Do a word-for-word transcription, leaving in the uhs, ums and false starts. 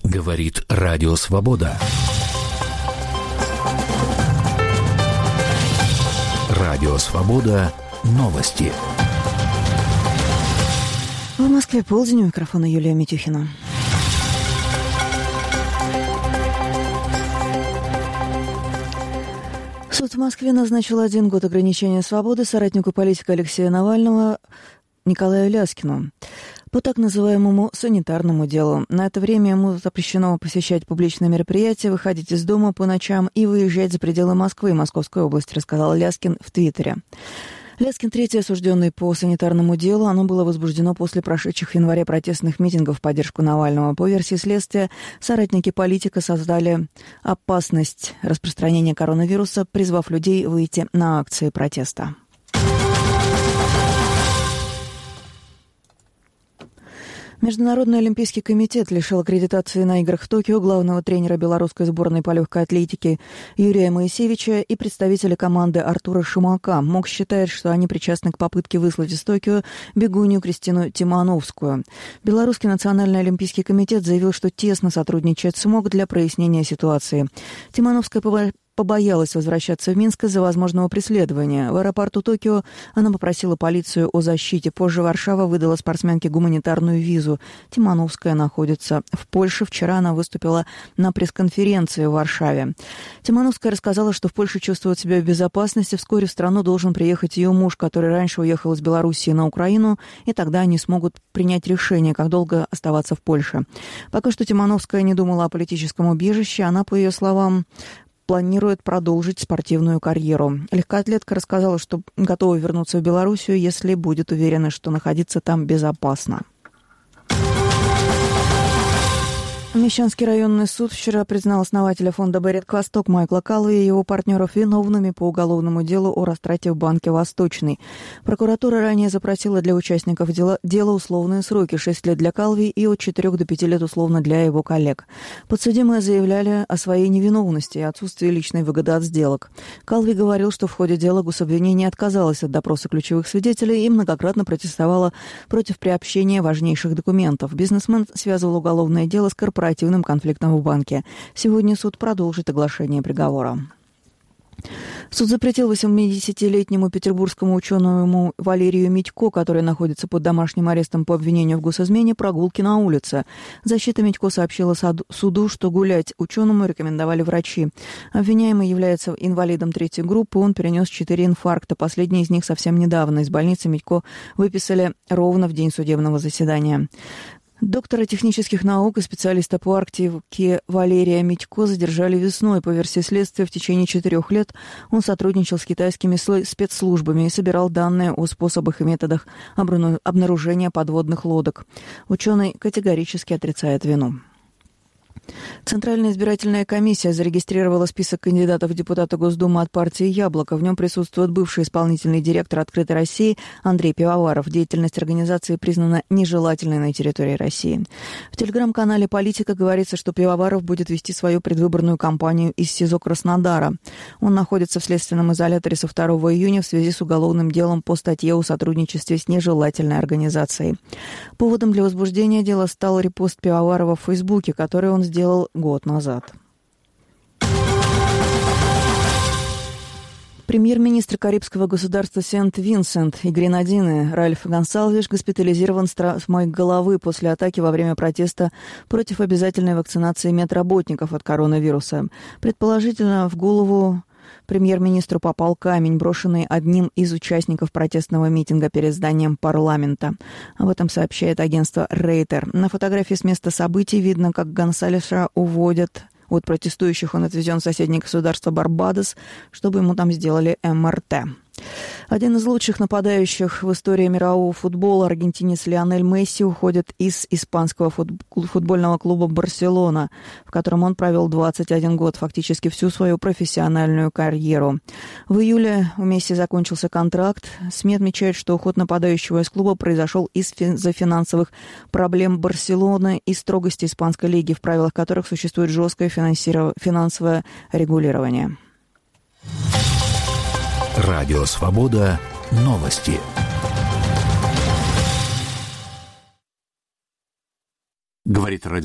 Говорит Радио Свобода. Радио Свобода. Новости. В Москве полдень, у микрофона Юлия Митюхина. Суд в Москве назначил один год ограничения свободы соратнику политика Алексея Навального Николаю Ляскину по так называемому санитарному делу. На это время ему запрещено посещать публичные мероприятия, выходить из дома по ночам и выезжать за пределы Москвы и Московской области, рассказал Ляскин в Твиттере. Ляскин третий осужденный по санитарному делу. Оно было возбуждено после прошедших в январе протестных митингов в поддержку Навального. По версии следствия, соратники политика создали опасность распространения коронавируса, призвав людей выйти на акции протеста. Международный олимпийский комитет лишил аккредитации на играх в Токио главного тренера белорусской сборной по легкой атлетике Юрия Моисевича и представителя команды Артура Шумака. МОК считает, что они причастны к попытке выслать из Токио бегунью Кристину Тимановскую. Белорусский национальный олимпийский комитет заявил, что тесно сотрудничает с МОК для прояснения ситуации. Тимановская побоялась возвращаться в Минск из-за возможного преследования. В аэропорту Токио она попросила полицию о защите. Позже Варшава выдала спортсменке гуманитарную визу. Тимановская находится в Польше. Вчера она выступила на пресс-конференции в Варшаве. Тимановская рассказала, что в Польше чувствует себя в безопасности. Вскоре в страну должен приехать ее муж, который раньше уехал из Белоруссии на Украину, и тогда они смогут принять решение, как долго оставаться в Польше. Пока что Тимановская не думала о политическом убежище. Она, по ее словам, планирует продолжить спортивную карьеру. Легкоатлетка рассказала, что готова вернуться в Белоруссию, если будет уверена, что находиться там безопасно. Мещанский районный суд вчера признал основателя фонда «Берег Восток» Майкла Калви и его партнеров виновными по уголовному делу о растрате в банке «Восточный». Прокуратура ранее запросила для участников дела, дела условные сроки – шесть лет для Калви и от четырёх до пяти лет условно для его коллег. Подсудимые заявляли о своей невиновности и отсутствии личной выгоды от сделок. Калви говорил, что в ходе дела гособвинение отказалось от допроса ключевых свидетелей и многократно протестовало против приобщения важнейших документов. Бизнесмен связывал уголовное дело с корпоративным корпоративным конфликтом в банке. Сегодня суд продолжит оглашение приговора. Суд запретил восьмидесятилетнему петербургскому ученому Валерию Митько, который находится под домашним арестом по обвинению в госизмене, прогулки на улице. Защита Митько сообщила суду, что гулять ученому рекомендовали врачи. Обвиняемый является инвалидом третьей группы, он перенес четыре инфаркта. Последний из них совсем недавно. Из больницы Митько выписали ровно в день судебного заседания. Доктора технических наук и специалиста по Арктике Валерия Митько задержали весной. По версии следствия, в течение четырех лет он сотрудничал с китайскими спецслужбами и собирал данные о способах и методах обнаружения подводных лодок. Ученый категорически отрицает вину. Центральная избирательная комиссия зарегистрировала список кандидатов в депутаты Госдумы от партии «Яблоко». В нем присутствует бывший исполнительный директор «Открытой России» Андрей Пивоваров. Деятельность организации признана нежелательной на территории России. В телеграм-канале «Политика» говорится, что Пивоваров будет вести свою предвыборную кампанию из СИЗО Краснодара. Он находится в следственном изоляторе со второго июня в связи с уголовным делом по статье о сотрудничестве с нежелательной организацией. Поводом для возбуждения дела стал репост Пивоварова в Фейсбуке, который он сделал сделал год назад. Премьер-министр Карибского государства Сент-Винсент и Гренадины Ральф Гонсалвеш госпитализирован с травмой головы после атаки во время протеста против обязательной вакцинации медработников от коронавируса. Предположительно, в голову премьер-министру попал камень, брошенный одним из участников протестного митинга перед зданием парламента. Об этом сообщает агентство Рейтер. На фотографии с места событий видно, как Гонсалеша уводят от протестующих. Он отвезен в соседнее государство Барбадос, чтобы ему там сделали эм эр тэ. Один из лучших нападающих в истории мирового футбола, аргентинец Лионель Месси, уходит из испанского футбольного клуба «Барселона», в котором он провел двадцать один год, фактически всю свою профессиональную карьеру. В июле у Месси закончился контракт. СМИ отмечают, что уход нападающего из клуба произошел из-за финансовых проблем Барселоны и строгости испанской лиги, в правилах которых существует жесткое финансовое регулирование. Радио Свобода. Новости. Говорит радио